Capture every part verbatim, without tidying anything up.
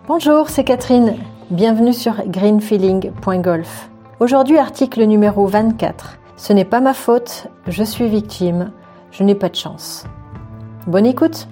Bonjour, c'est Catherine. Bienvenue sur green feeling point golf. Aujourd'hui, article numéro vingt-quatre. Ce n'est pas ma faute, je suis victime, je n'ai pas de chance. Bonne écoute.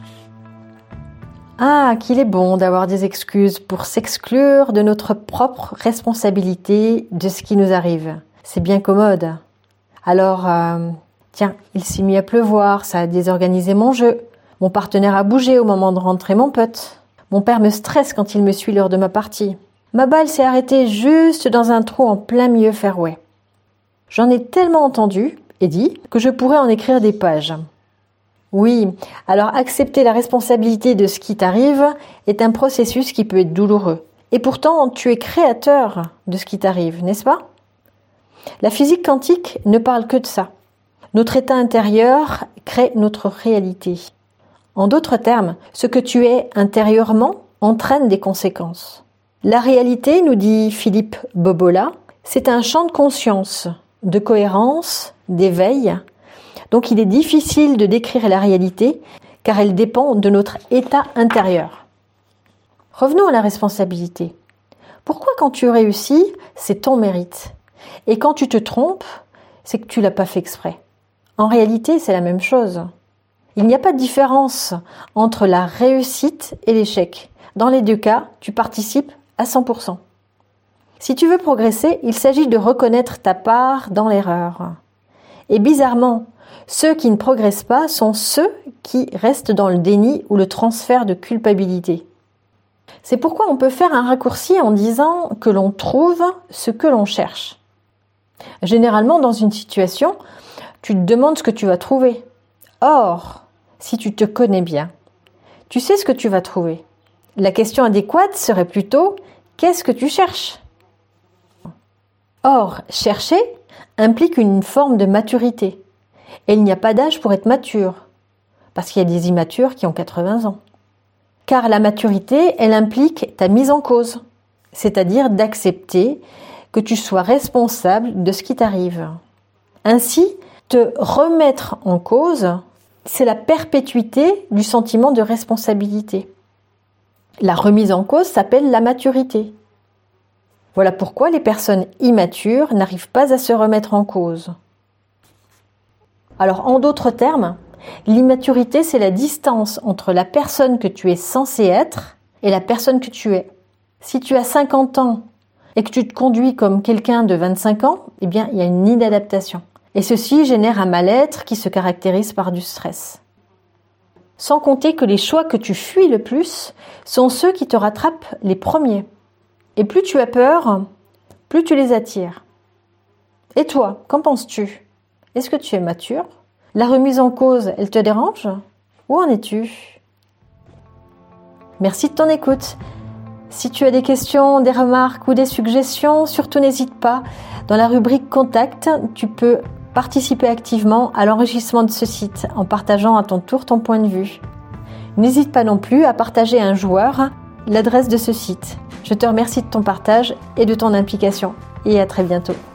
Ah, qu'il est bon d'avoir des excuses pour s'exclure de notre propre responsabilité de ce qui nous arrive. C'est bien commode. Alors, euh, tiens, il s'est mis à pleuvoir, ça a désorganisé mon jeu. Mon partenaire a bougé au moment de rentrer mon putt. Mon père me stresse quand il me suit lors de ma partie. Ma balle s'est arrêtée juste dans un trou en plein milieu fairway. J'en ai tellement entendu et dit que je pourrais en écrire des pages. Oui, alors accepter la responsabilité de ce qui t'arrive est un processus qui peut être douloureux. Et pourtant, tu es créateur de ce qui t'arrive, n'est-ce pas? La physique quantique ne parle que de ça. Notre état intérieur crée notre réalité. En d'autres termes, ce que tu es intérieurement entraîne des conséquences. La réalité, nous dit Philippe Bobola, c'est un champ de conscience, de cohérence, d'éveil. Donc il est difficile de décrire la réalité car elle dépend de notre état intérieur. Revenons à la responsabilité. Pourquoi quand tu réussis, c'est ton mérite? Et quand tu te trompes, c'est que tu l'as pas fait exprès. En réalité, c'est la même chose. Il n'y a pas de différence entre la réussite et l'échec. Dans les deux cas, tu participes à cent pour cent. Si tu veux progresser, il s'agit de reconnaître ta part dans l'erreur. Et bizarrement, ceux qui ne progressent pas sont ceux qui restent dans le déni ou le transfert de culpabilité. C'est pourquoi on peut faire un raccourci en disant que l'on trouve ce que l'on cherche. Généralement, dans une situation, tu te demandes ce que tu vas trouver. Or, si tu te connais bien, tu sais ce que tu vas trouver. La question adéquate serait plutôt « qu'est-ce que tu cherches ?» Or, chercher implique une forme de maturité. Et il n'y a pas d'âge pour être mature, parce qu'il y a des immatures qui ont quatre-vingts ans. Car la maturité, elle implique ta mise en cause, c'est-à-dire d'accepter que tu sois responsable de ce qui t'arrive. Ainsi, te remettre en cause, c'est la perpétuité du sentiment de responsabilité. La remise en cause s'appelle la maturité. Voilà pourquoi les personnes immatures n'arrivent pas à se remettre en cause. Alors, en d'autres termes, l'immaturité, c'est la distance entre la personne que tu es censé être et la personne que tu es. Si tu as cinquante ans et que tu te conduis comme quelqu'un de vingt-cinq ans, eh bien, il y a une inadaptation. Et ceci génère un mal-être qui se caractérise par du stress. Sans compter que les choix que tu fuis le plus sont ceux qui te rattrapent les premiers. Et plus tu as peur, plus tu les attires. Et toi, qu'en penses-tu? Est-ce que tu es mature? La remise en cause, elle te dérange? Où en es-tu? Merci de ton écoute. Si tu as des questions, des remarques ou des suggestions, surtout n'hésite pas. Dans la rubrique Contact, tu peux participer activement à l'enrichissement de ce site en partageant à ton tour ton point de vue. N'hésite pas non plus à partager à un joueur l'adresse de ce site. Je te remercie de ton partage et de ton implication et à très bientôt.